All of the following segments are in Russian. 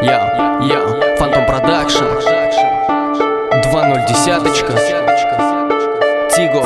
Фантом Продакшн 2.0 десяточка Тиго.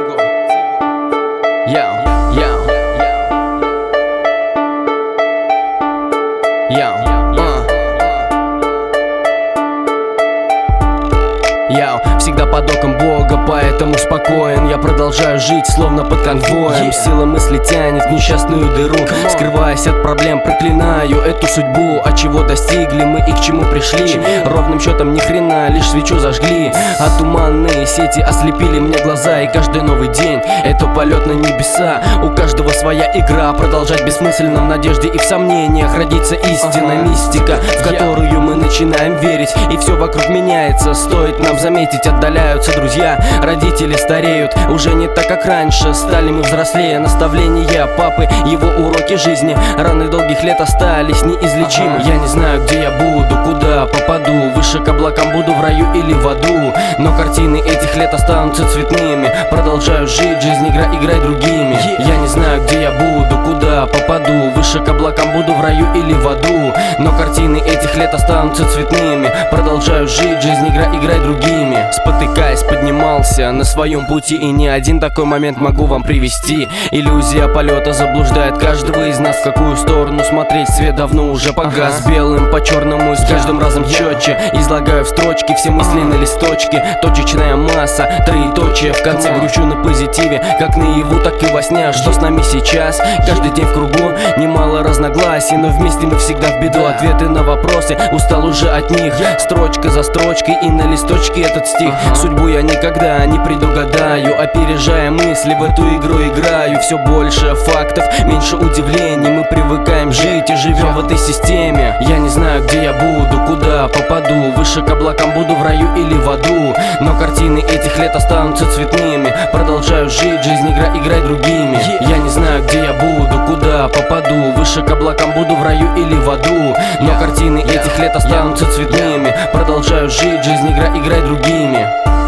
Всегда под оком Бога, поэтому спокоен. Я продолжаю жить, словно под конвоем. Сила мысли тянет в несчастную дыру. Скрываясь от проблем, проклинаю эту судьбу. А чего достигли мы и к чему пришли? Ровным счетом ни хрена, лишь свечу зажгли. А туманные сети ослепили мне глаза. И каждый новый день — это полет на небеса. У каждого своя игра, продолжать бессмысленно в надежде и в сомнениях. Родится истина, мистика, в которую мы начинаем верить. И все вокруг меняется, стоит нам заметить. Отдаляются друзья, родители стареют. Уже не так, как раньше, стали мы взрослее. Наставления папы, его уроки жизни, раны долгих лет остались неизлечимы. Я не знаю, где я буду, куда попаду, выше к облакам буду, в раю или в аду. Но картины этих лет останутся цветными. Продолжаю жить, жизнь играй другими. Я не знаю, где я буду, куда попаду, выше к облакам буду, в раю или в аду. Но картины этих лет останутся цветными. Продолжаю жить, жизнь играй другими. Спотыкаясь, поднимался на своем пути, и не один такой момент могу вам привести. Иллюзия полета заблуждает каждого из нас. В какую сторону смотреть, свет давно уже погас. Белым по черному и с каждым разом четче излагаю в строчке все мысли на листочке. Точечная масса, троеточие, в конце грущу на позитиве, как наяву, так и во сне. Что с нами сейчас? Каждый день в кругу немало разногласий, но вместе мы всегда в беду. Ответы на вопросы, устал уже от них. Строчка за строчкой и на листочке этот стих. Судьбу я никогда не предугадаю, опережая мысли, в эту игру играю. Все больше фактов, меньше удивлений. Мы привыкаем жить и живем в этой системе. Я не знаю, где я буду, куда попаду, выше к облакам буду, в раю или в аду. Но картины этих лет останутся цветными. Продолжаю жить, жизнь играй другими. Я не знаю, где я буду, куда попаду, выше к облакам буду, в раю или в аду. Но картины этих лет останутся цветными. Продолжаю жить, жизнь играй другими.